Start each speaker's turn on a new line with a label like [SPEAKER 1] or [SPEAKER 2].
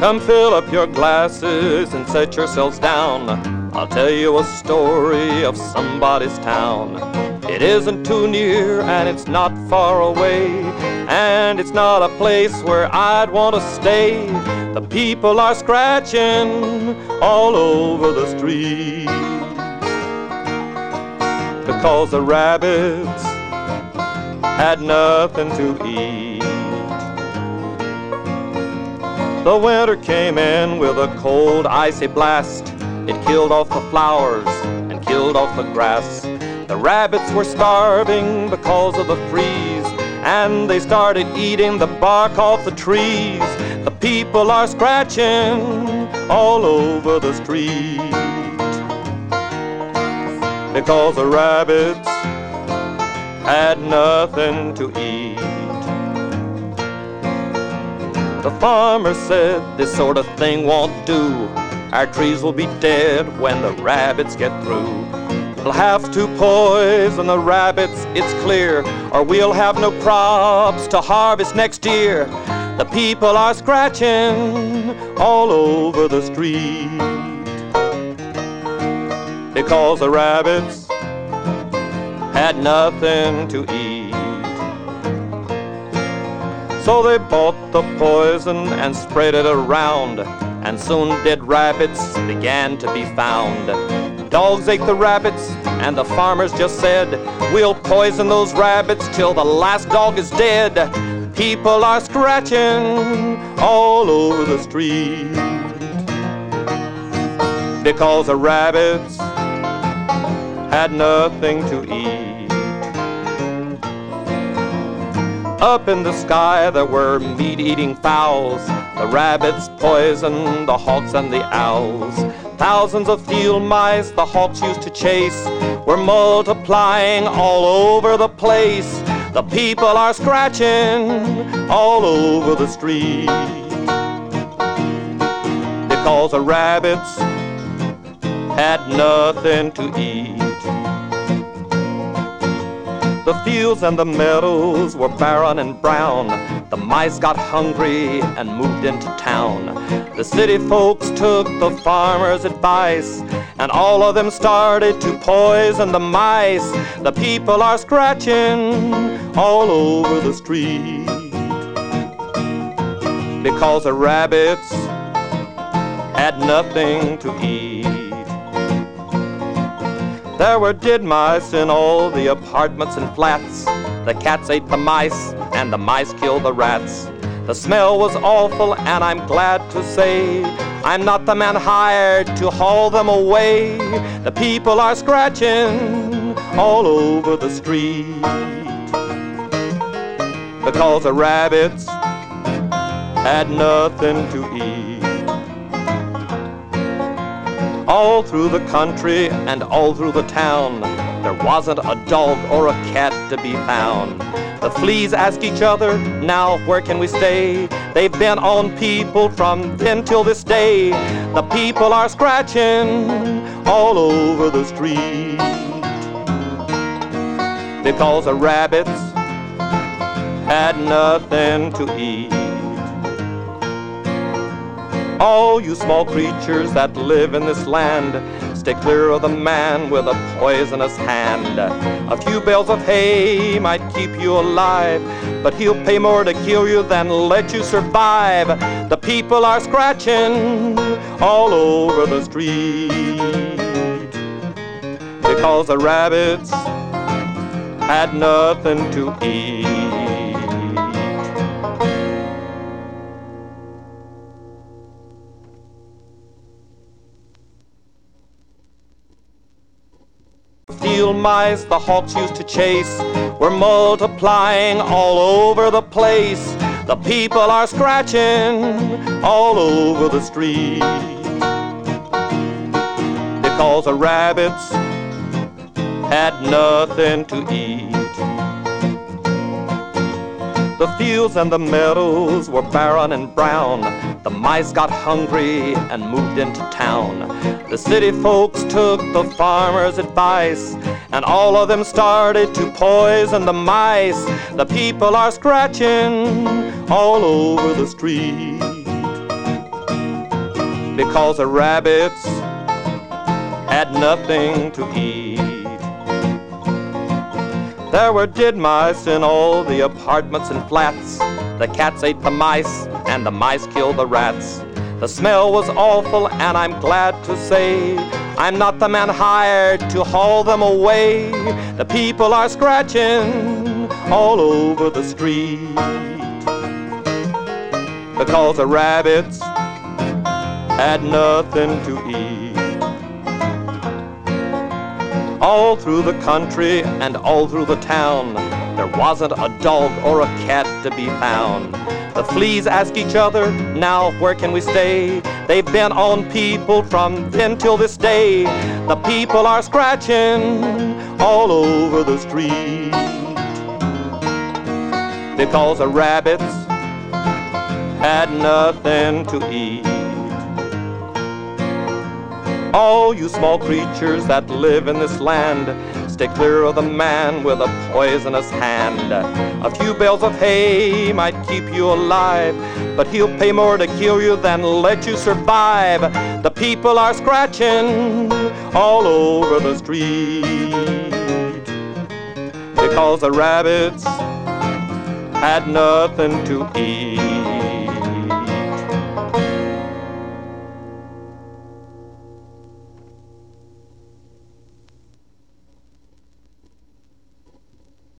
[SPEAKER 1] Come fill up your glasses and set yourselves down. I'll tell you a story of somebody's town. It isn't too near and it's not far away, and it's not a place where I'd want to stay. The people are scratching all over the street because the rabbits had nothing to eat. The winter came in with a cold, icy blast. It killed off the flowers and killed off the grass. The rabbits were starving because of the freeze, and they started eating the bark off the trees. The people are scratching all over the street because the rabbits had nothing to eat. The farmer said, this sort of thing won't do. Our trees will be dead when the rabbits get through. We'll have to poison the rabbits, it's clear, or we'll have no crops to harvest next year. The people are scratching all over the street because the rabbits had nothing to eat. So they bought the poison and spread it around, and soon dead rabbits began to be found. Dogs ate the rabbits, and the farmers just said, we'll poison those rabbits till the last dog is dead. People are scratching all over the street because the rabbits had nothing to eat. Up in the sky there were meat-eating fowls. The rabbits poisoned the hawks and the owls. Thousands of field mice the hawks used to chase were multiplying all over the place. The people are scratching all over the street because the rabbits had nothing to eat. The fields and the meadows were barren and brown. The mice got hungry and moved into town. The city folks took the farmer's advice, and all of them started to poison the mice. The people are scratching all over the street because the rabbits had nothing to eat. There were dead mice in all the apartments and flats. The cats ate the mice and the mice killed the rats. The smell was awful, and I'm glad to say I'm not the man hired to haul them away. The people are scratching all over the street because the rabbits had nothing to eat. All through the country and all through the town, there wasn't a dog or a cat to be found. The fleas ask each other, now where can we stay? They've been on people from then till this day. The people are scratching all over the street because the rabbits had nothing to eat. All you small creatures that live in this land, stay clear of the man with a poisonous hand. A few bales of hay might keep you alive, but he'll pay more to kill you than let you survive. The people are scratching all over the street because the rabbits had nothing to eat. Field mice the hawks used to chase were multiplying all over the place. The people are scratching all over the street because the rabbits had nothing to eat. The fields and the meadows were barren and brown. The mice got hungry and moved into town. The city folks took the farmer's advice, and all of them started to poison the mice. The people are scratching all over the street because the rabbits had nothing to eat. There were dead mice in all the apartments and flats. The cats ate the mice and the mice killed the rats. The smell was awful, and I'm glad to say I'm not the man hired to haul them away. The people are scratching all over the street because the rabbits had nothing to eat. All through the country and all through the town, there wasn't a dog or a cat to be found. The fleas ask each other, now where can we stay? They've been on people from then till this day. The people are scratching all over the street because the rabbits had nothing to eat. All you small creatures that live in this land, stay clear of the man with a poisonous hand. A few bales of hay might keep you alive, but he'll pay more to kill you than let you survive. The people are scratching all over the street because the rabbits had nothing to eat.